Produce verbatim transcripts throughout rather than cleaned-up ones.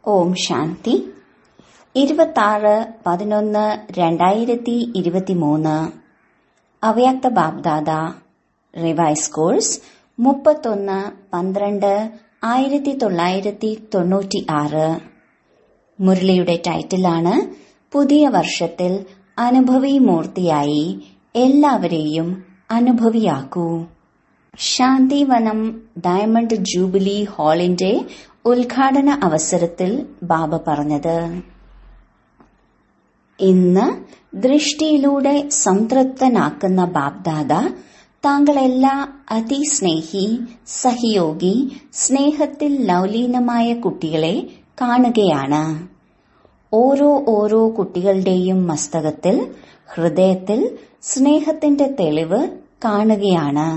ഓം ശാന്തി. ഇരുപത്താറ് പതിനൊന്ന് രണ്ടായിരത്തി ഇരുപത്തിമൂന്ന്. അവ്യക്ത ബാബ്ദാദ റിവൈസ് കോഴ്സ് മുപ്പത്തൊന്ന് പന്ത്രണ്ട് ആയിരത്തി തൊള്ളായിരത്തി തൊണ്ണൂറ്റി ആറ്. മുരളിയുടെ ടൈറ്റിലാണ് പുതിയ വർഷത്തിൽ അനുഭവി മൂർത്തിയായി എല്ലാവരെയും അനുഭവിയാക്കൂ. ശാന്തിവനം ഡയമണ്ട് ജൂബിലി ഹാളിന്റെ ഉദ്ഘാടന അവസരത്തിൽ ബാബ പറഞ്ഞത്, ഇന്ന് ദൃഷ്ടിയിലൂടെ സംതൃപ്തനാക്കുന്ന ബാബ്ദാദ താങ്കളെല്ലാ അതിസ്നേഹി, സഹയോഗി, സ്നേഹത്തിൽ ലൗലീനമായ കുട്ടികളെ കാണുകയാണ്. ഓരോ ഓരോ കുട്ടികളുടെയും മസ്തകത്തിൽ, ഹൃദയത്തിൽ സ്നേഹത്തിന്റെ തെളിവ് കാണുകയാണ്.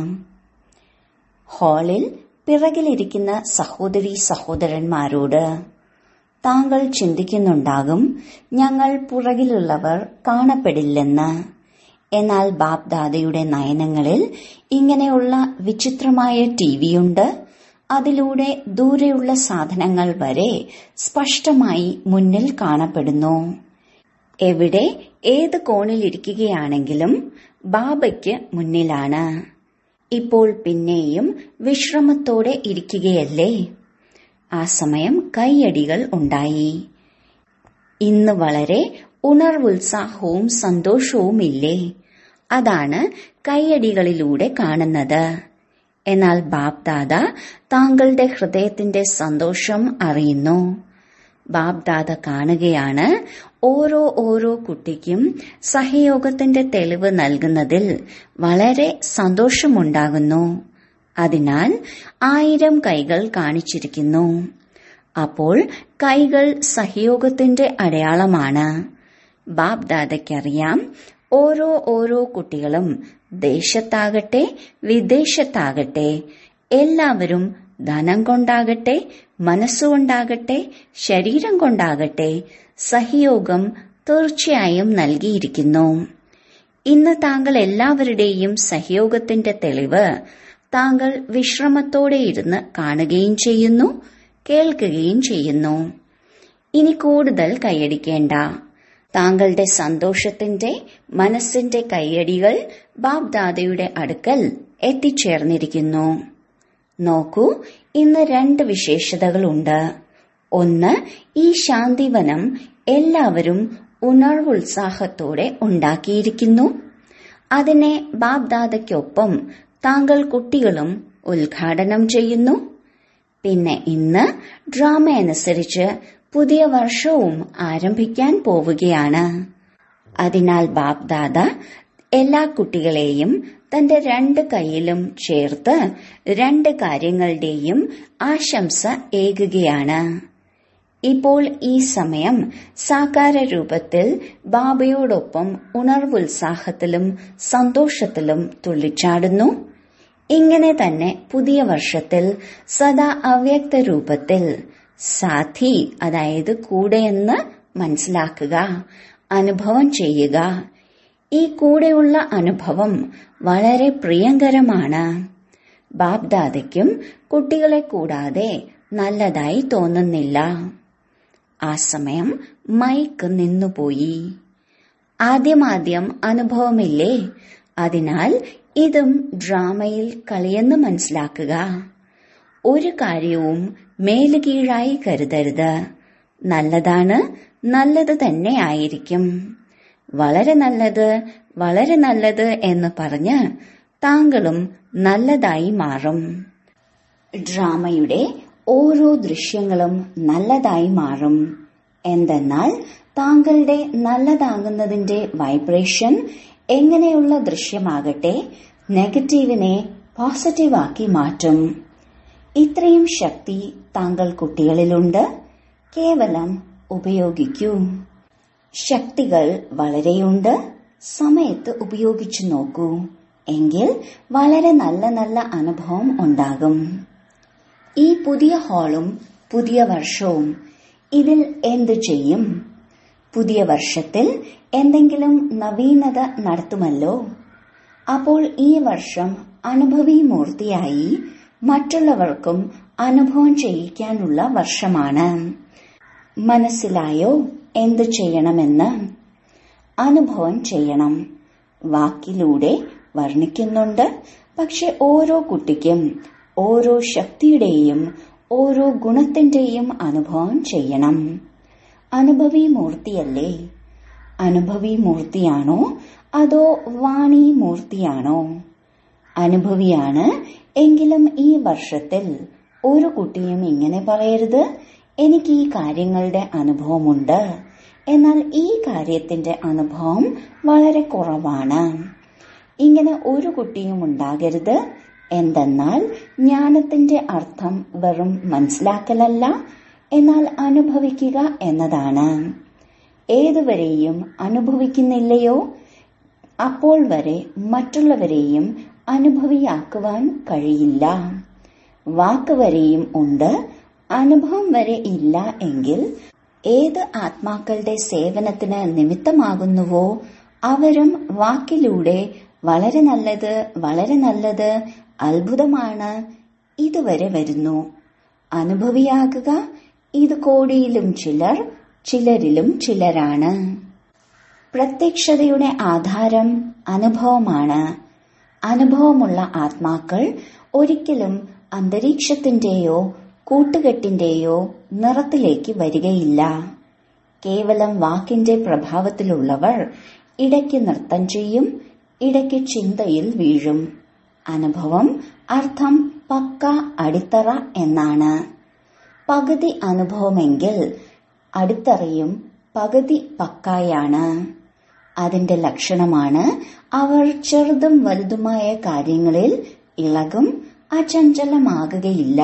ഹാളിൽ പിറകിലിരിക്കുന്ന സഹോദരീ സഹോദരന്മാരോട് താങ്കൾ ചിന്തിക്കുന്നുണ്ടാകും, ഞങ്ങൾ പുറകിലുള്ളവർ കാണപ്പെടില്ലെന്ന്. എന്നാൽ ബാബ്ദാദയുടെ നയനങ്ങളിൽ ഇങ്ങനെയുള്ള വിചിത്രമായ ടിവിയുണ്ട്. അതിലൂടെ ദൂരെയുള്ള സാധനങ്ങൾ വരെ സ്പഷ്ടമായി മുന്നിൽ കാണപ്പെടുന്നു. എവിടെ ഏത് കോണിലിരിക്കുകയാണെങ്കിലും ബാബയ്ക്ക് മുന്നിലാണ്. ഇപ്പോൾ പിന്നെയും വിശ്രമത്തോടെ ഇരിക്കുകയല്ലേ? ആ സമയം കൈയടികൾ ഉണ്ടായി. ഇന്ന് വളരെ ഉണർവുത്സാഹവും സന്തോഷവുമില്ലേ? അതാണ് കൈയടികളിലൂടെ കാണുന്നത്. എന്നാൽ ബാബ്ദാദ താങ്കളുടെ ഹൃദയത്തിന്റെ സന്തോഷം അറിയുന്നു. ബാബ്ദാദ കാണുകയാണ്, ഓരോ ഓരോ കുട്ടിക്കും സഹയോഗത്തിന്റെ തെളിവ് നൽകുന്നതിൽ വളരെ സന്തോഷമുണ്ടാകുന്നു. അതിനാൽ ആയിരം കൈകൾ കാണിച്ചിരിക്കുന്നു. അപ്പോൾ കൈകൾ സഹയോഗത്തിന്റെ അടയാളമാണ്. ബാബ്ദാദയ്ക്കറിയാം, ഓരോ ഓരോ കുട്ടികളും ദേശത്താകട്ടെ വിദേശത്താകട്ടെ എല്ലാവരും ധനം കൊണ്ടാകട്ടെ മനസ്സുകൊണ്ടാകട്ടെ ശരീരം കൊണ്ടാകട്ടെ സഹയോഗം തീർച്ചയായും നൽകിയിരിക്കുന്നു. ഇന്ന് താങ്കൾ എല്ലാവരുടെയും സഹയോഗത്തിന്റെ തെളിവ് താങ്കൾ വിശ്രമത്തോടെ ഇരുന്ന് കാണുകയും ചെയ്യുന്നു, കേൾക്കുകയും ചെയ്യുന്നു. ഇനി കൂടുതൽ കൈയടിക്കേണ്ട. താങ്കളുടെ സന്തോഷത്തിന്റെ മനസ്സിന്റെ കൈയടികൾ ബാബ്ദാദയുടെ അടുക്കൽ എത്തിച്ചേർന്നിരിക്കുന്നു. നോക്കൂ, ഇന്ന് രണ്ട് വിശേഷതകളുണ്ട്. ഒന്ന്, ഈ ശാന്തിവനം എല്ലാവരും ഉണർവുത്സാഹത്തോടെ ഉണ്ടാക്കിയിരിക്കുന്നു. അതിനെ ബാബ്ദാദയ്ക്കൊപ്പം താങ്കൾ കുട്ടികളും ഉദ്ഘാടനം ചെയ്യുന്നു. പിന്നെ ഇന്ന് ഡ്രാമ അനുസരിച്ച് പുതിയ വർഷവും ആരംഭിക്കാൻ പോവുകയാണ്. അതിനാൽ ബാബ്ദാദ എല്ലാ കുട്ടികളെയും തന്റെ രണ്ട് കൈയിലും ചേർത്ത് രണ്ട് കാര്യങ്ങളുടെയും ആശംസ ഏകുകയാണ്. ഇപ്പോൾ ഈ സമയം സാകാര രൂപത്തിൽ ബാബയോടൊപ്പം ഉണർവുത്സാഹത്തിലും സന്തോഷത്തിലും തുള്ളിച്ചാടുന്നു. ഇങ്ങനെ തന്നെ പുതിയ വർഷത്തിൽ സദാ അവ്യക്ത രൂപത്തിൽ സാഥി, അതായത് കൂടെയെന്ന് മനസ്സിലാക്കുക, അനുഭവം ചെയ്യുക. ഈ കൂടെയുള്ള അനുഭവം വളരെ പ്രിയങ്കരമാണ്. ബാബ്ദാദയ്ക്കും കുട്ടികളെ കൂടാതെ നല്ലതായി തോന്നുന്നില്ല. ആ സമയം മൈക്ക് നിന്നുപോയി. ആദ്യമാദ്യം അനുഭവമില്ലേ? അതിനാൽ ഇതും ഡ്രാമയിൽ കളിയെന്ന് മനസ്സിലാക്കുക. ഒരു കാര്യവും മേലുകീഴായി കരുതരുത്. നല്ലതാണ്, നല്ലത് തന്നെ ആയിരിക്കും. വളരെ നല്ലത്, വളരെ നല്ലത് എന്ന് പറഞ്ഞ് താങ്കളും നല്ലതായി മാറും. ഡ്രാമയുടെ ഓരോ ദൃശ്യങ്ങളും നല്ലതായി മാറും. എന്തെന്നാൽ താങ്കളുടെ നല്ലതാകുന്നതിന്റെ വൈബ്രേഷൻ എങ്ങനെയുള്ള ദൃശ്യമാകട്ടെ നെഗറ്റീവിനെ പോസിറ്റീവാക്കി മാറ്റും. ഇത്രയും ശക്തി താങ്കൾ കുട്ടികളിലുണ്ട്. കേവലം ഉപയോഗിക്കൂ. ശക്തികൾ വളരെയുണ്ട്. സമയത്ത് ഉപയോഗിച്ചു നോക്കൂ. എങ്കിൽ വളരെ നല്ല നല്ല അനുഭവം ഉണ്ടാകും. ഈ പുതിയ ഹാളും പുതിയ വർഷവും ഇതിൽ എന്തു ചെയ്യും? പുതിയ വർഷത്തിൽ എന്തെങ്കിലും നവീനത നടത്തുമല്ലോ. അപ്പോൾ ഈ വർഷം അനുഭവി മൂർത്തിയായി മറ്റുള്ളവർക്കും അനുഭവം ചെയ്യിക്കാനുള്ള വർഷമാണ്. മനസ്സിലായോ എന്ത് ചെയ്യണമെന്ന്? അനുഭവം ചെയ്യണം. വാക്കിലൂടെ വർണ്ണിക്കുന്നുണ്ട്. പക്ഷെ ഓരോ കുട്ടിക്കും ഓരോ ശക്തിയുടെയും ഓരോ ഗുണത്തിന്റെയും അനുഭവം ചെയ്യണം. അനുഭവി മൂർത്തിയല്ലേ? അനുഭവി മൂർത്തിയാണോ അതോ വാണി മൂർത്തിയാണോ? അനുഭവിയാണ്. എങ്കിലും ഈ വർഷത്തിൽ ഒരു കുട്ടിയും ഇങ്ങനെ പറയരുത്, എനിക്ക് ഈ കാര്യങ്ങളുടെ അനുഭവമുണ്ട്, എന്നാൽ ഈ കാര്യത്തിന്റെ അനുഭവം വളരെ കുറവാണ്. ഇങ്ങനെ ഒരു കുട്ടിയും ഉണ്ടാകരുത്. എന്തെന്നാൽ ജ്ഞാനത്തിന്റെ അർത്ഥം വെറും മനസ്സിലാക്കലല്ല, എന്നാൽ അനുഭവിക്കുക എന്നതാണ്. ഏതുവരെയും അനുഭവിക്കുന്നില്ലയോ അപ്പോൾ വരെ മറ്റുള്ളവരെയും അനുഭവിയാക്കുവാൻ കഴിയില്ല. വാക്ക് വരെയും ഉണ്ട്, അനുഭവം വരെ ഇല്ല എങ്കിൽ ഏത് ആത്മാക്കളുടെ സേവനത്തിന് നിമിത്തമാകുന്നുവോ അവരും വാക്കിലൂടെ വളരെ നല്ലത്, വളരെ നല്ലത്, അത്ഭുതമാണ്, ഇതുവരെ വരുന്നു. അനുഭവിയാകുക ഇത് കോടിയിലും ചിലർ, ചിലരിലും ചിലരാണ്. പ്രത്യക്ഷതയുടെ ആധാരം അനുഭവമാണ്. അനുഭവമുള്ള ആത്മാക്കൾ ഒരിക്കലും അന്തരീക്ഷത്തിന്റെയോ കൂട്ടുകെട്ടിന്റെയോ നിറത്തിലേക്ക് വരികയില്ല. കേവലം വാക്കിന്റെ പ്രഭാവത്തിലുള്ളവർ ഇടയ്ക്ക് നൃത്തം ചെയ്യും, ഇടയ്ക്ക് ചിന്തയിൽ വീഴും. അനുഭവം അർത്ഥം പക്ക അടിത്തറ എന്നാണ്. പകുതി അനുഭവമെങ്കിൽ അടിത്തറയും പകുതി പക്കായാണ്. അതിന്റെ ലക്ഷണമാണ് അവർ ചെറുതും വലുതുമായ കാര്യങ്ങളിൽ ഇളകും, അചഞ്ചലമാകുകയില്ല.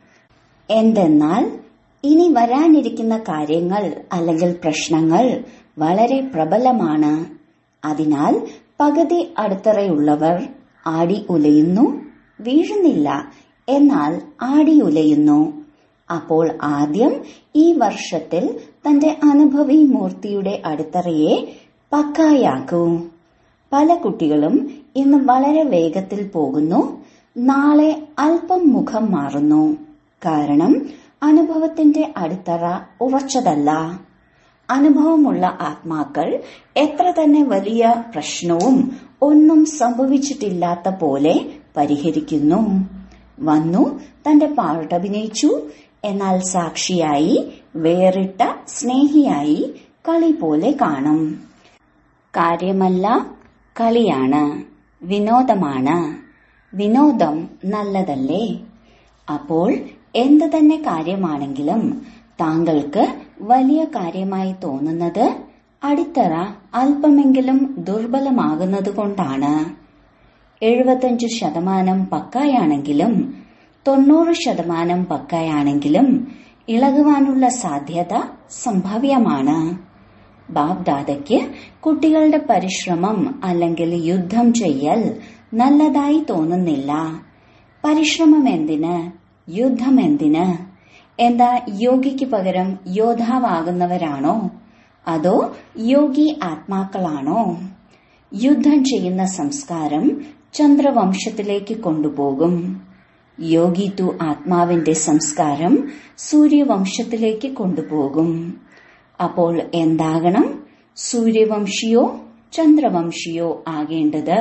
എന്തെന്നാൽ ഇനി വരാനിരിക്കുന്ന കാര്യങ്ങൾ അല്ലെങ്കിൽ പ്രശ്നങ്ങൾ വളരെ പ്രബലമാണ്. അതിനാൽ പകുതി അടിത്തറയുള്ളവർ ആടി ഉലയുന്നു, വീഴുന്നില്ല, എന്നാൽ ആടി ഉലയുന്നു. അപ്പോൾ ആദ്യം ഈ വർഷത്തിൽ തന്റെ അനുഭവി മൂർത്തിയുടെ അടിത്തറയെ പക്കായാക്കൂ. പല കുട്ടികളും ഇന്ന് വളരെ വേഗത്തിൽ പോകുന്നു, നാളെ അല്പം മുഖം മാറുന്നു. കാരണം അനുഭവത്തിന്റെ അടിത്തറ ഉറച്ചതല്ല. അനുഭവമുള്ള ആത്മാക്കൾ എത്ര തന്നെ വലിയ പ്രശ്നവും ഒന്നും സംഭവിച്ചിട്ടില്ലാത്ത പോലെ പരിഹരിക്കുന്നു. വന്നു, തന്റെ പാർട്ടഭിനയിച്ചു, എന്നാൽ സാക്ഷിയായി, വേറിട്ട സ്നേഹിയായി കളി പോലെ കാണും. കാര്യമല്ല, കളിയാണ്, വിനോദമാണ്. വിനോദം നല്ലതല്ലേ? അപ്പോൾ എന്ത് തന്നെ കാര്യമാണെങ്കിലും താങ്കൾക്ക് വലിയ കാര്യമായി തോന്നുന്നത് അടിത്തറ അല്പമെങ്കിലും ദുർബലമാകുന്നതുകൊണ്ടാണ്. എഴുപത്തഞ്ചു ശതമാനം പക്കായാണെങ്കിലും തൊണ്ണൂറ് ശതമാനം പക്കായാണെങ്കിലും ഇളകുവാനുള്ള സാധ്യത സംഭവ്യമാണ്. ബാപ്ദാദയ്ക്ക് കുട്ടികളുടെ പരിശ്രമം അല്ലെങ്കിൽ യുദ്ധം ചെയ്യൽ നല്ലതായി തോന്നുന്നില്ല. പരിശ്രമം എന്തിന്? യുദ്ധം എന്തിന്? എന്താ യോഗിക്ക് പകരം യോദ്ധാവാകുന്നവരാണോ അതോ യോഗി ആത്മാക്കളാണോ? യുദ്ധം ചെയ്യുന്ന സംസ്കാരം ചന്ദ്രവംശത്തിലേക്ക് കൊണ്ടുപോകും. യോഗി തു ആത്മാവിന്റെ സംസ്കാരം സൂര്യവംശത്തിലേക്ക് കൊണ്ടുപോകും. അപ്പോൾ എന്താകണം? സൂര്യവംശിയോ ചന്ദ്രവംശിയോ ആകേണ്ടത്?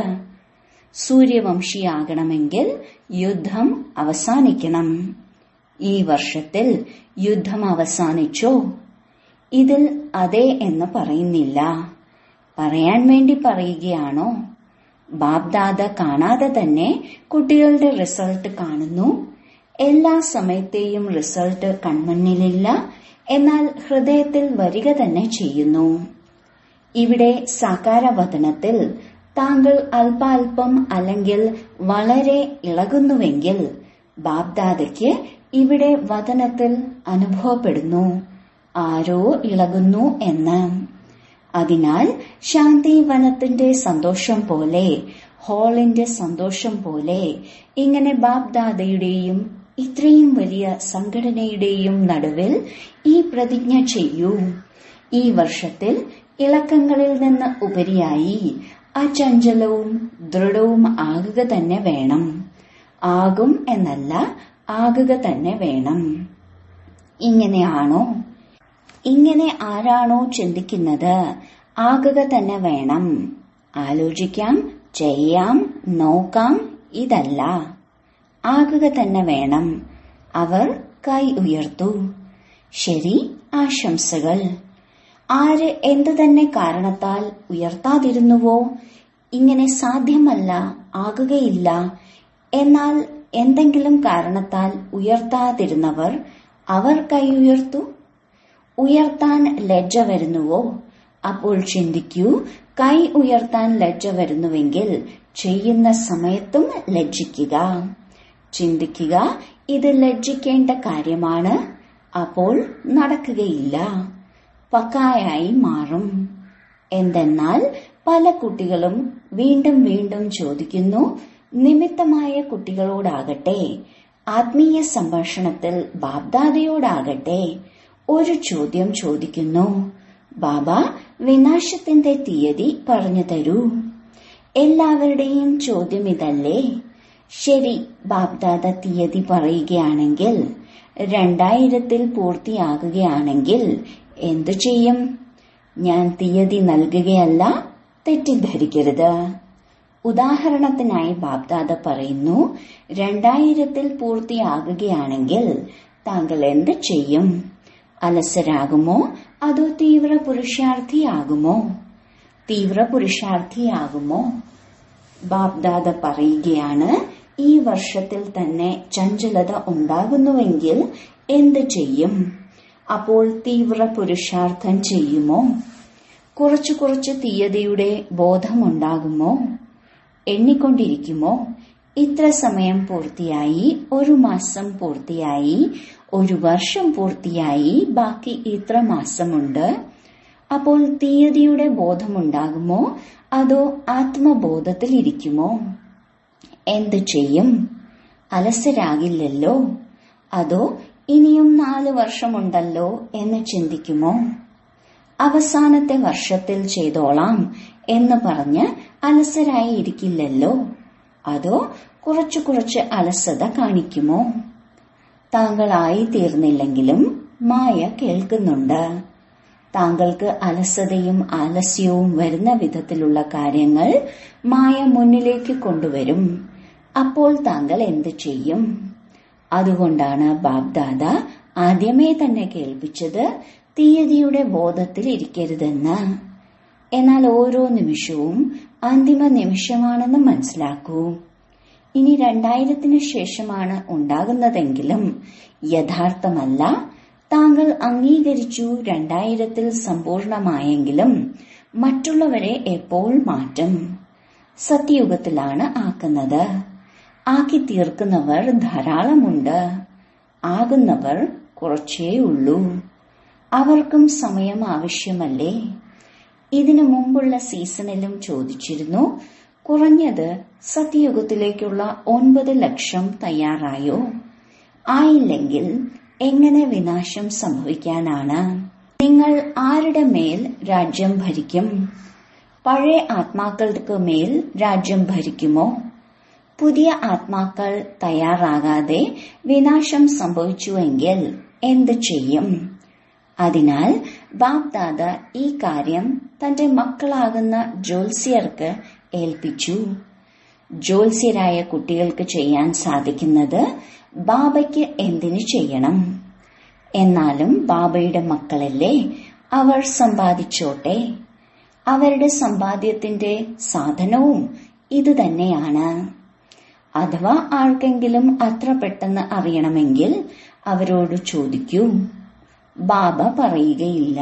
സൂര്യവംശിയാകണമെങ്കിൽ യുദ്ധം അവസാനിക്കണം. ഈ വർഷത്തിൽ യുദ്ധം അവസാനിച്ചോ? ഇതിൽ അതെ എന്ന് പറയുന്നില്ല. പറയാൻ വേണ്ടി പറയുകയാണോ? ബാപ്ദാദ കാണാതെ തന്നെ കുട്ടികളുടെ റിസൾട്ട് കാണുന്നു. എല്ലാ സമയത്തെയും റിസൾട്ട് കൺമുന്നിലില്ല, എന്നാൽ ഹൃദയത്തിൽ വരിക തന്നെ ചെയ്യുന്നു. ഇവിടെ സാകാരവദനത്തിൽ താങ്കൾ അല്പാൽപം അല്ലെങ്കിൽ വളരെ ഇളകുന്നുവെങ്കിൽ ബാപ്ദാദയ്ക്ക് ഇവിടെ വദനത്തിൽ അനുഭവപ്പെടുന്നു ആരോ ഇളകുന്നു എന്ന്. അതിനാൽ ശാന്തിവനത്തിന്റെ സന്തോഷം പോലെ, ഹോളിന്റെ സന്തോഷം പോലെ ഇങ്ങനെ ബാപ്ദാദയുടെയും ഇത്രയും വലിയ സംഘടനയുടെയും നടുവിൽ ഈ പ്രതിജ്ഞ ചെയ്യൂ. ഈ വർഷത്തിൽ ഇളക്കങ്ങളിൽ നിന്ന് ഉപരിയായി അചഞ്ചലവും ദൃഢവും ആകുക തന്നെ വേണം. ആകും എന്നല്ല, ആകുക തന്നെ വേണം. ഇങ്ങനെയാണോ? ഇങ്ങനെ ആരാണോ ചിന്തിക്കുന്നത് ആകുക തന്നെ വേണം. ആലോചിക്കാം, ചെയ്യാം, നോക്കാം, ഇതല്ല. ആകുക തന്നെ വേണം. അവർ കൈ ഉയർത്തു. ശരി, ആശംസകൾ. ആര് എന്തു തന്നെ കാരണത്താൽ ഉയർത്താതിരുന്നുവോ, ഇങ്ങനെ സാധ്യമല്ല, ആകുകയില്ല, എന്നാൽ എന്തെങ്കിലും കാരണത്താൽ ഉയർത്താതിരുന്നവർ അവർ കൈ ഉയർത്തു. ഉയർത്താൻ ലജ്ജ വരുന്നുവോ, അപ്പോൾ ചിന്തിക്കൂ, കൈ ഉയർത്താൻ ലജ്ജ വരുന്നുവെങ്കിൽ ചെയ്യുന്ന സമയത്തും ലജ്ജിക്കുക. ചിന്തിക്കുക, ഇത് ലജ്ജിക്കേണ്ട കാര്യമാണ്, അപ്പോൾ നടക്കുകയില്ല, പക്കായായി മാറും. എന്തെന്നാൽ പല കുട്ടികളും വീണ്ടും വീണ്ടും ചോദിക്കുന്നു, നിമിത്തമായ കുട്ടികളോടാകട്ടെ, ആത്മീയ സംഭാഷണത്തിൽ ബാബ്ദാദയോടാകട്ടെ ഒരു ചോദ്യം ചോദിക്കുന്നു, ബാബ വിനാശത്തിന്റെ തീയതി പറഞ്ഞു തരൂ. എല്ലാവരുടെയും ചോദ്യം ഇതല്ലേ? ശരി, ബാബ്ദാദ തീയതി പറയുകയാണെങ്കിൽ രണ്ടായിരത്തിൽ പൂർത്തിയാകുകയാണെങ്കിൽ എന്തു ചെയ്യും? ഞാൻ തീയതി നൽകുകയല്ല, തെറ്റിദ്ധരിക്കരുത്. ഉദാഹരണത്തിനായി ബാബ്ദാദ പറയുന്നു, രണ്ടായിരത്തിൽ പൂർത്തിയാകുകയാണെങ്കിൽ താങ്കൾ എന്ത് ചെയ്യും? അലസരാകുമോ അതോ തീവ്ര പുരുഷാർത്ഥിയാകുമോ? തീവ്ര പുരുഷാർത്ഥിയാകുമോ? ബാബ്ദാദ പറയുകയാണ്, ഈ വർഷത്തിൽ തന്നെ ചഞ്ചലത ഉണ്ടാകുന്നുവെങ്കിൽ എന്ത് ചെയ്യും? അപ്പോൾ തീവ്ര പുരുഷാർത്ഥം ചെയ്യുമോ? കുറച്ചു കുറച്ച് തീയതിയുടെ ബോധമുണ്ടാകുമോ? എണ്ണിക്കൊണ്ടിരിക്കുമോ? ഇത്ര സമയം പൂർത്തിയായി, ഒരു മാസം പൂർത്തിയായി, ഒരു വർഷം പൂർത്തിയായി, ബാക്കി ഇത്ര മാസമുണ്ട്. അപ്പോൾ തീയതിയുടെ ബോധമുണ്ടാകുമോ അതോ ആത്മബോധത്തിൽ ഇരിക്കുമോ? എന്തു ചെയ്യും? അലസരാകില്ലല്ലോ. അതോ ഇനിയും നാല് വർഷമുണ്ടല്ലോ എന്ന് ചിന്തിക്കുമോ? അവസാനത്തെ വർഷത്തിൽ ചെയ്തോളാം എന്ന് പറഞ്ഞ് അലസരായി ഇരിക്കില്ലല്ലോ. അതോ കുറച്ചു കുറച്ച് അലസത കാണിക്കുമോ? താങ്കളായി തീർന്നില്ലെങ്കിലും മായ കേൾക്കുന്നുണ്ട്. താങ്കൾക്ക് അലസതയും ആലസ്യവും വരുന്ന വിധത്തിലുള്ള കാര്യങ്ങൾ മായ മുന്നിലേക്ക് കൊണ്ടുവരും. അപ്പോൾ താങ്കൾ എന്ത് ചെയ്യും? അതുകൊണ്ടാണ് ബാബ്ദാദ ആദ്യമേ തന്നെ കേൾപ്പിച്ചത് തീയതിയുടെ ബോധത്തിൽ ഇരിക്കരുതെന്ന്. എന്നാൽ ഓരോ നിമിഷവും അന്തിമ നിമിഷമാണെന്ന് മനസ്സിലാക്കൂ. ഇനി രണ്ടായിരത്തിന് ശേഷമാണ് ഉണ്ടാകുന്നതെങ്കിലും യഥാർത്ഥമല്ല. താങ്കൾ അംഗീകരിച്ചു രണ്ടായിരത്തിൽ സമ്പൂർണമായെങ്കിലും മറ്റുള്ളവരെ എപ്പോൾ മാറ്റും? സത്യയുഗത്തിലാണ് ആക്കുന്നത്. ആക്കി തീർക്കുന്നവർ ധാരാളമുണ്ട്, ആകുന്നവർ കുറച്ചേ ഉള്ളൂ. അവർക്കും സമയം ആവശ്യമല്ലേ? ഇതിനു മുമ്പുള്ള സീസണിലും ചോദിച്ചിരുന്നു, കുറഞ്ഞത് സത്യയുഗത്തിലേക്കുള്ള ഒൻപത് ലക്ഷം തയ്യാറായോ? ആയില്ലെങ്കിൽ എങ്ങനെ വിനാശം സംഭവിക്കാനാണ്? നിങ്ങൾ ആരുടെ മേൽ രാജ്യം ഭരിക്കും? പഴയ ആത്മാക്കൾക്ക് മേൽ രാജ്യം ഭരിക്കുമോ? പുതിയ ആത്മാക്കൾ തയ്യാറാകാതെ വിനാശം സംഭവിച്ചുവെങ്കിൽ എന്ത് ചെയ്യും? അതിനാൽ ബാബ്ദാദ ഈ കാര്യം തന്റെ മക്കളാകുന്ന ജ്യോത്സ്യർക്ക് ഏൽപ്പിച്ചു. ജ്യോത്സ്യരായ കുട്ടികൾക്ക് ചെയ്യാൻ സാധിക്കുന്നത് ബാബയ്ക്ക് എന്തിനു ചെയ്യണം? എന്നാലും ബാബയുടെ മക്കളല്ലേ, അവർ സമ്പാദിച്ചോട്ടെ. അവരുടെ സമ്പാദ്യത്തിന്റെ സാധനവും ഇതുതന്നെയാണ്. അഥവാ ആർക്കെങ്കിലും അത്ര പെട്ടെന്ന് അറിയണമെങ്കിൽ അവരോട് ചോദിക്കൂ. ബാബ പറയുകയില്ല.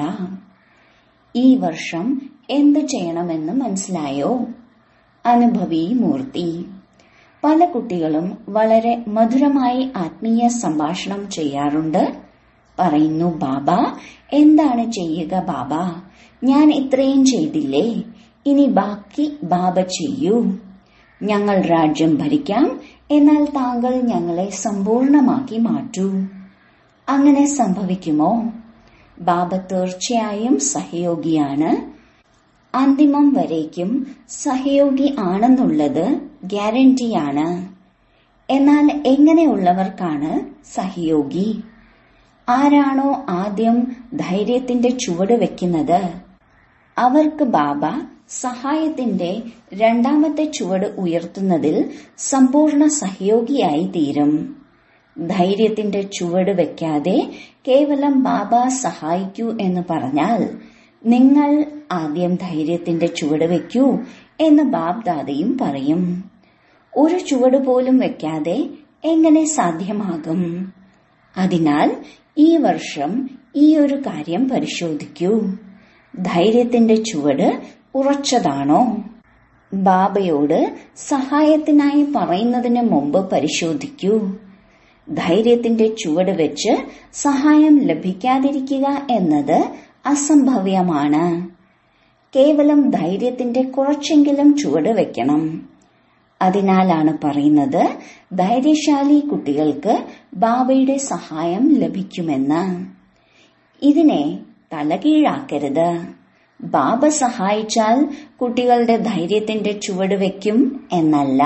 ഈ വർഷം എന്തു ചെയ്യണമെന്ന് മനസ്സിലായോ? അനുഭവി മൂർത്തി. പല കുട്ടികളും വളരെ മധുരമായി ആത്മീയ സംഭാഷണം ചെയ്യാറുണ്ട്. പറയുന്നു, ബാബ എന്താണ് ചെയ്യുക? ബാബ ഞാൻ ഇത്രയും ചെയ്തില്ലേ, ഇനി ബാക്കി ബാബ ചെയ്യൂ. ഞങ്ങൾ രാജ്യം ഭരിക്കാം, എന്നാൽ താങ്കൾ ഞങ്ങളെ സമ്പൂർണമാക്കി മാറ്റൂ. അങ്ങനെ സംഭവിക്കുമോ? ബാബ തീർച്ചയായും സഹയോഗിയാണ്. അന്തിമം വരേക്കും സഹയോഗി ആണെന്നുള്ളത് ഗ്യാരണ്ടിയാണ്. എന്നാൽ എങ്ങനെയുള്ളവർക്കാണ് സഹയോഗി? ആരാണോ ആദ്യം ധൈര്യത്തിന്റെ ചുവട് വെക്കുന്നത് അവർക്ക് ബാബ സഹായത്തിന്റെ രണ്ടാമത്തെ ചുവട് ഉയർത്തുന്നതിൽ സമ്പൂർണ്ണ സഹയോഗിയായി തീരും. ധൈര്യത്തിന്റെ ചുവട് വെക്കാതെ കേവലം ബാബ സഹായിക്കൂ എന്ന് പറഞ്ഞാൽ നിങ്ങൾ ആദ്യം ധൈര്യത്തിന്റെ ചുവട് വെക്കൂ എന്ന് ബാബ്ദാദയും പറയും. ഒരു ചുവട് പോലും വെക്കാതെ എങ്ങനെ സാധ്യമാകും? അതിനാൽ ഈ വർഷം ഈ ഒരു കാര്യം പരിശോധിക്കൂ. ധൈര്യത്തിന്റെ ചുവട് ഉറച്ചതാണോ? ബാബയോട് സഹായത്തിനായി പറയുന്നതിന് മുമ്പ് പരിശോധിക്കൂ. ധൈര്യത്തിന്റെ ചുവട് വെച്ച് സഹായം ലഭിക്കാതിരിക്കുക എന്നത് അസംഭവ്യമാണ്. കേവലം ധൈര്യത്തിന്റെ കുറച്ചെങ്കിലും ചുവട് വെക്കണം. അതിനാലാണ് പറയുന്നത് ധൈര്യശാലി കുട്ടികൾക്ക് ബാബയുടെ സഹായം ലഭിക്കുമെന്ന്. ഇതിനെ തലകീഴാക്കരുത്. ബാബ സഹായിച്ചാൽ കുട്ടികളുടെ ധൈര്യത്തിന്റെ ചുവട് വെക്കും എന്നല്ല.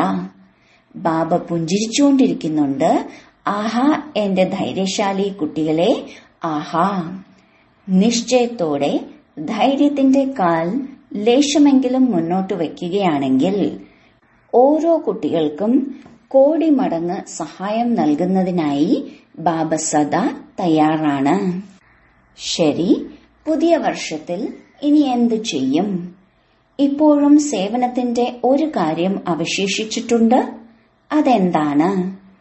ബാബ പുഞ്ചിരിച്ചുകൊണ്ടിരിക്കുന്നുണ്ട്. ആഹാ എന്റെ ധൈര്യശാലി കുട്ടികളെ, ആഹാ. നിശ്ചയത്തോടെ ധൈര്യത്തിന്റെ കാൽ ലേശമെങ്കിലും മുന്നോട്ട് വയ്ക്കുകയാണെങ്കിൽ ഓരോ കുട്ടികൾക്കും കോടി മടങ്ങ് സഹായം നൽകുന്നതിനായി ബാബ സദാ തയ്യാറാണ്. ശരി, പുതിയ വർഷത്തിൽ ഇനി എന്തു ചെയ്യും? ഇപ്പോഴും സേവനത്തിന്റെ ഒരു കാര്യം അവശേഷിച്ചിട്ടുണ്ട്. അതെന്താണ്?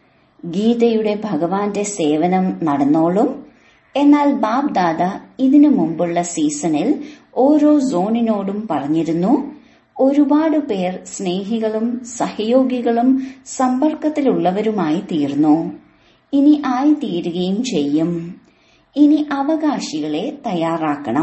ഗീതയുടെ ഭഗവാന്റെ സേവനം നടന്നോളും. എന്നാൽ ബാബ് ദാദ ഇതിനു മുമ്പുള്ള സീസണിൽ ഓരോ സോണിനോടും പറഞ്ഞിരുന്നു, ഒരുപാട് പേർ സ്നേഹികളും സഹയോഗികളും സമ്പർക്കത്തിലുള്ളവരുമായി തീർന്നു. ഇനി ആയി തീരുകയും ചെയ്യും. ഇനി അവകാശികളെ തയ്യാറാക്കണം.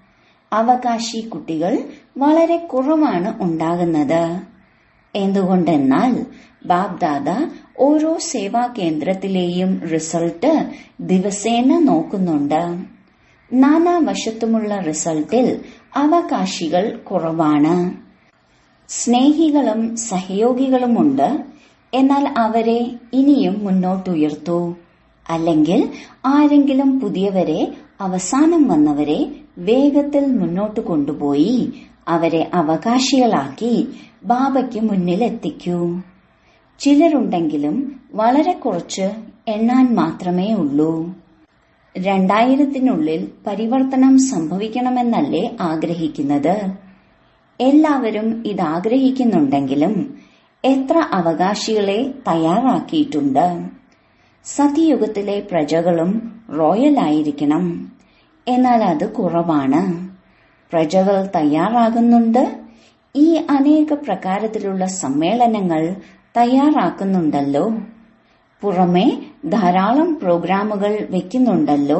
അവകാശി കുട്ടികൾ വളരെ കുറവാണ് ഉണ്ടാകുന്നത്. എന്തുകൊണ്ടെന്നാൽ ബാബ്ദാദ ഓരോ സേവാ കേന്ദ്രത്തിലെയും റിസൾട്ട് ദിവസേന നോക്കുന്നുണ്ട്. നാനാവശത്തുമുള്ള റിസൾട്ടിൽ അവകാശികൾ കുറവാണ്. സ്നേഹികളും സഹയോഗികളുമുണ്ട്. എന്നാൽ അവരെ ഇനിയും മുന്നോട്ടുയർത്തൂ. അല്ലെങ്കിൽ ആരെങ്കിലും പുതിയവരെ, അവസാനം വന്നവരെ വേഗത്തിൽ മുന്നോട്ട് കൊണ്ടുപോയി അവരെ അവകാശികളാക്കി ബാബയ്ക്ക് മുന്നിലെത്തിക്കൂ. ചിലരുണ്ടെങ്കിലും വളരെ കുറച്ച് എണ്ണാൻ മാത്രമേ ഉള്ളൂ. രണ്ടായിരത്തിനുള്ളിൽ പരിവർത്തനം സംഭവിക്കണമെന്നല്ലേ ആഗ്രഹിക്കുന്നത്? എല്ലാവരും ഇതാഗ്രഹിക്കുന്നുണ്ടെങ്കിലും എത്ര അവകാശികളെ തയ്യാറാക്കിയിട്ടുണ്ട്? സത്യയുഗത്തിലെ പ്രജകളും റോയലായിരിക്കണം. എന്നാൽ അത് കുറവാണ്. പ്രജകൾ തയ്യാറാകുന്നുണ്ട്. ഈ അനേക പ്രകാരത്തിലുള്ള സമ്മേളനങ്ങൾ തയ്യാറാക്കുന്നുണ്ടല്ലോ. പുറമെ ധാരാളം പ്രോഗ്രാമുകൾ വെക്കുന്നുണ്ടല്ലോ.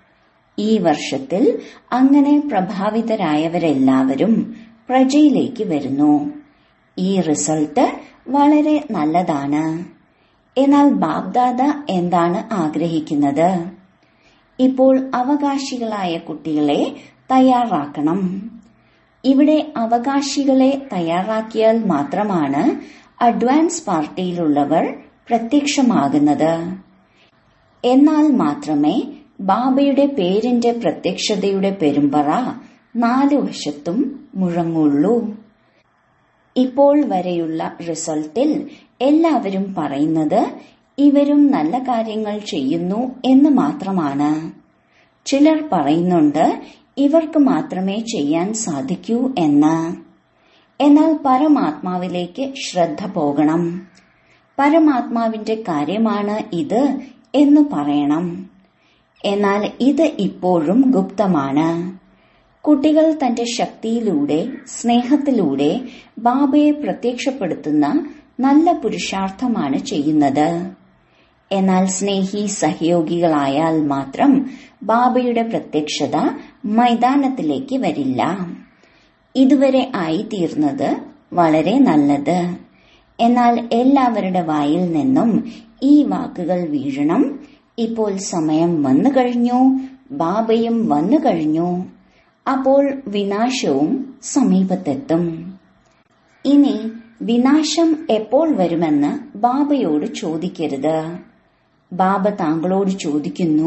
ഈ വർഷത്തിൽ അങ്ങനെ പ്രഭാവിതരായവരെല്ലാവരും പ്രജയിലേക്ക് വരുന്നു. ഈ റിസൾട്ട് വളരെ നല്ലതാണ്. എന്നാൽ ബാബ്ദാദ എന്താണ് ആഗ്രഹിക്കുന്നത്? ഇപ്പോൾ അവകാശികളായ കുട്ടികളെ തയ്യാറാക്കണം. ഇവിടെ അവകാശികളെ തയ്യാറാക്കിയാൽ മാത്രമാണ് അഡ്വാൻസ് പാർട്ടിയിലുള്ളവർ പ്രത്യക്ഷമാകുന്നത്. എന്നാൽ മാത്രമേ ബാബയുടെ പേരിന്റെ പ്രത്യക്ഷതയുടെ പെരുമ്പറ നാലു വശത്തും മുഴങ്ങുള്ളൂ. ഇപ്പോൾ വരെയുള്ള റിസൾട്ടിൽ എല്ലാവരും പറയുന്നത് ഇവരും നല്ല കാര്യങ്ങൾ ചെയ്യുന്നു എന്ന് മാത്രമാണ്. ചിലർ പറയുന്നുണ്ട് ഇവർക്ക് മാത്രമേ ചെയ്യാൻ സാധിക്കൂ എന്ന്. എന്നാൽ പരമാത്മാവിലേക്ക് ശ്രദ്ധ പോകണം. പരമാത്മാവിന്റെ കാര്യമാണ് ഇത് എന്ന് പറയണം. എന്നാൽ ഇത് ഇപ്പോഴും ഗുപ്തമാണ്. കുട്ടികൾ തന്റെ ശക്തിയിലൂടെ, സ്നേഹത്തിലൂടെ ബാബയെ പ്രത്യക്ഷപ്പെടുത്തുന്ന നല്ല പുരുഷാർത്ഥമാണ് ചെയ്യുന്നത്. എന്നാൽ സ്നേഹി സഹയോഗികളായാൽ മാത്രം ബാബയുടെ പ്രത്യക്ഷത മൈതാനത്തിലേക്ക് വരില്ല. ഇതുവരെ ആയിത്തീർന്നത് വളരെ നല്ലത്. എന്നാൽ എല്ലാവരുടെ വായിൽ നിന്നും ഈ വാക്കുകൾ വീഴണം. ഇപ്പോൾ സമയം വന്നു കഴിഞ്ഞു, ബാബയും വന്നു കഴിഞ്ഞു. അപ്പോൾ വിനാശവും സമീപത്തെത്തും. ഇനി വിനാശം എപ്പോൾ വരുമെന്ന് ബാബയോട് ചോദിക്കരുത്. ബാബ താങ്കളോട് ചോദിക്കുന്നു,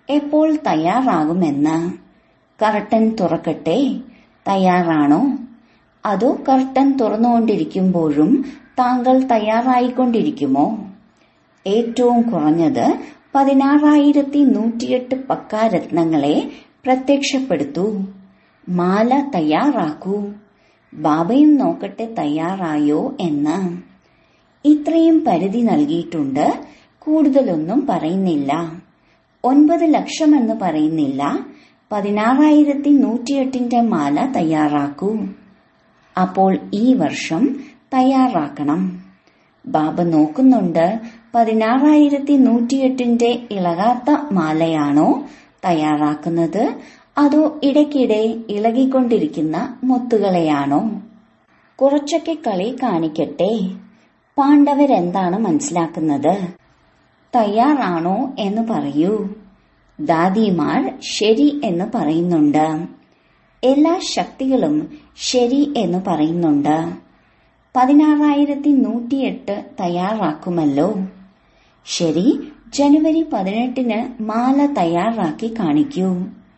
എപ്പോൾ തയ്യാറാകുമെന്ന്. കർട്ടൻ തുറക്കട്ടെ, തയ്യാറാണോ? അതോ കർട്ടൻ തുറന്നുകൊണ്ടിരിക്കുമ്പോഴും താങ്കൾ തയ്യാറായിക്കൊണ്ടിരിക്കുമോ? ഏറ്റവും കുറഞ്ഞത് പതിനാറായിരത്തി നൂറ്റിയെട്ട് പക്കാരത്നങ്ങളെ പ്രത്യക്ഷപ്പെടുത്തൂ. മാല തയ്യാറാക്കൂ. ബാബയും നോക്കട്ടെ തയ്യാറായോ എന്ന്. ഇത്രയും പരിധി നൽകിയിട്ടുണ്ട്. കൂടുതലൊന്നും പറയുന്നില്ല. ഒൻപത് ലക്ഷം എന്ന് പറയുന്നില്ല. പതിനാറായിരത്തി നൂറ്റിയെട്ടിന്റെ മാല തയ്യാറാക്കൂ. അപ്പോൾ ഈ വർഷം തയ്യാറാക്കണം. ബാബ നോക്കുന്നുണ്ട്, പതിനാറായിരത്തി നൂറ്റിയെട്ടിന്റെ ഇളകാത്ത മാലയാണോ തയ്യാറാക്കുന്നത്, അതോ ഇടയ്ക്കിടെ ഇളകിക്കൊണ്ടിരിക്കുന്ന മുത്തുകളെയാണോ? കുറച്ചൊക്കെ കളി കാണിക്കട്ടെ. പാണ്ഡവരെന്താണ് മനസ്സിലാക്കുന്നത്? തയ്യാറാണോ എന്ന് പറയൂ. ദാദിമാർ ശരി എന്ന് പറയുന്നുണ്ട്. എല്ലാ ശക്തികളും ശരി എന്ന് പറയുന്നുണ്ട്. പതിനാറായിരത്തി നൂറ്റിയെട്ട് തയ്യാറാക്കുമല്ലോ. ശരി, ജനുവരി പതിനെട്ടിന് മാല തയ്യാറാക്കി കാണിക്കൂ.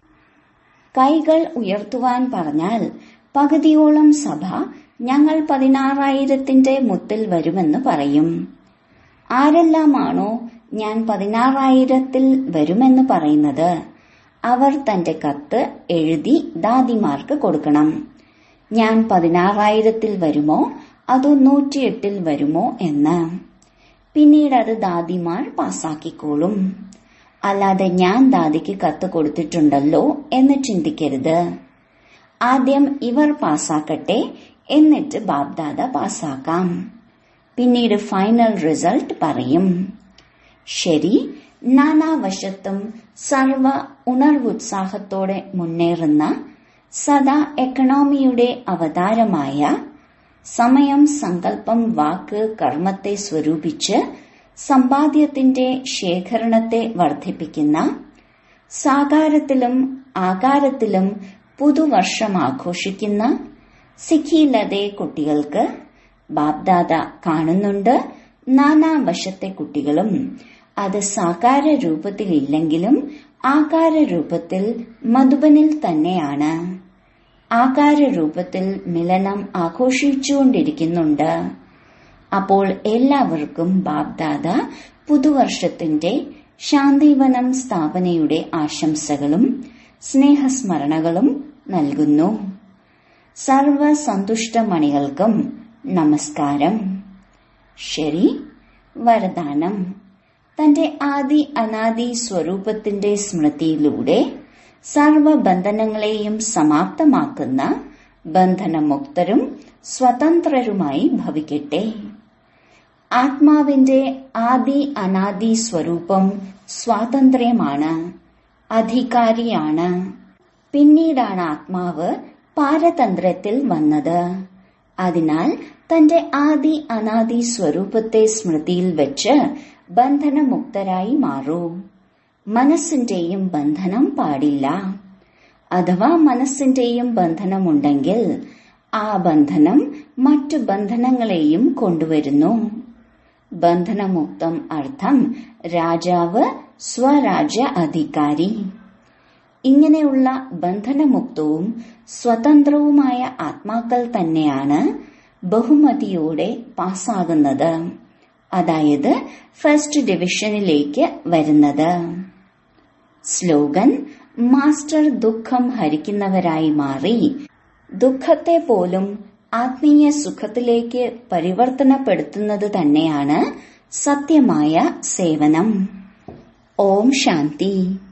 കൈകൾ ഉയർത്തുവാൻ പറഞ്ഞാൽ പകുതിയോളം സഭ ഞങ്ങൾ പതിനാറായിരത്തിന്റെ മുത്തിൽ വരുമെന്ന് പറയും. ആരെല്ലാമാണോ ഞാൻ പതിനാറായിരത്തിൽ വരുമെന്ന് പറയുന്നത്, അവർ തന്റെ കത്ത് എഴുതി ദാദിമാർക്ക് കൊടുക്കണം. ഞാൻ പതിനാറായിരത്തിൽ വരുമോ അതോ നൂറ്റിയെട്ടിൽ വരുമോ എന്ന്. പിന്നീട് അത് ദാദിമാർ പാസാക്കിക്കോളും. അല്ലാതെ ഞാൻ ദാദിക്ക് കത്ത് കൊടുത്തിട്ടുണ്ടല്ലോ എന്ന് ചിന്തിക്കരുത്. ആദ്യം ഇവർ പാസാക്കട്ടെ, എന്നിട്ട് ബാബ്ദാദ പാസാക്കാം. പിന്നീട് ഫൈനൽ റിസൾട്ട് പറയും. ശരി, നാനാവശത്തും സർവ ഉണർവുത്സാഹത്തോടെ മുന്നേറുന്ന സദാ എക്കണോമിയുടെ അവതാരമായ സമയം, സങ്കല്പം, വാക്ക്, കർമ്മത്തെ സ്വരൂപിച്ച് സമ്പാദ്യത്തിന്റെ ശേഖരണത്തെ വർദ്ധിപ്പിക്കുന്ന, സാകാരത്തിലും ആകാരത്തിലും പുതുവർഷം ആഘോഷിക്കുന്ന സിഖിലതെ കുട്ടികൾക്ക് ബാബ്ദാദ കാണുന്നുണ്ട്. നാനാവശത്തെ കുട്ടികളും അത് സാകാര രൂപത്തിലില്ലെങ്കിലും ആകാര രൂപത്തിൽ മധുബനിൽ തന്നെയാണ്. ആകാര രൂപത്തിൽ മിലനം ആഘോഷിച്ചുകൊണ്ടിരിക്കുന്നുണ്ട്. അപ്പോൾ എല്ലാവർക്കും ബാബ്ദാദ പുതുവർഷത്തിന്റെ ശാന്തിവനം സ്ഥാപനയുടെ ആശംസകളും സ്നേഹസ്മരണകളും നൽകുന്നു. സർവസന്തുഷ്ടമണികൾക്കും നമസ്കാരം. ശരി, വരദാനം. തന്റെ ആദി അനാദി സ്വരൂപത്തിന്റെ സ്മൃതിയിലൂടെ സർവബന്ധനങ്ങളെയും സമാപ്തമാക്കുന്ന ബന്ധനമുക്തരും സ്വതന്ത്രരുമായി ഭവിക്കട്ടെ. ആത്മാവിന്റെ ആദി അനാദി സ്വരൂപം സ്വാതന്ത്ര്യമാണ്, അധികാരിയാണ്. പിന്നീടാണ് ആത്മാവ് പാരതന്ത്ര്യത്തിൽ വന്നത്. അതിനാൽ തന്റെ ആദി അനാദി സ്വരൂപത്തെ സ്മൃതിയിൽ വെച്ച് ബന്ധനമുക്തരായി മാറൂ. മനസ്സിന്റെയും ബന്ധനം പാടില്ല. അഥവാ മനസ്സിന്റെയും ബന്ധനമുണ്ടെങ്കിൽ ആ ബന്ധനം മറ്റു ബന്ധനങ്ങളെയും കൊണ്ടുവരുന്നു. ബന്ധനമുക്തം അർത്ഥം രാജാവ്, സ്വരാജ്യ അധികാരി. ഇങ്ങനെയുള്ള ബന്ധനമുക്തവും സ്വതന്ത്രവുമായ ആത്മാക്കൾ തന്നെയാണ് ബഹുമതിയോടെ പാസ്സാകുന്നത്, അതായത് ഫസ്റ്റ് ഡിവിഷനിലേക്ക് വരുന്നത്. സ്ലോഗൻ: മാസ്റ്റർ ദുഃഖം ഹരിക്കുന്നവരായി മാറി ദുഃഖത്തെ പോലും ആത്മീയ സുഖത്തിലേക്ക് പരിവർത്തനപ്പെടുത്തുന്നത് തന്നെയാണ് സത്യമായ സേവനം. ഓം ശാന്തി.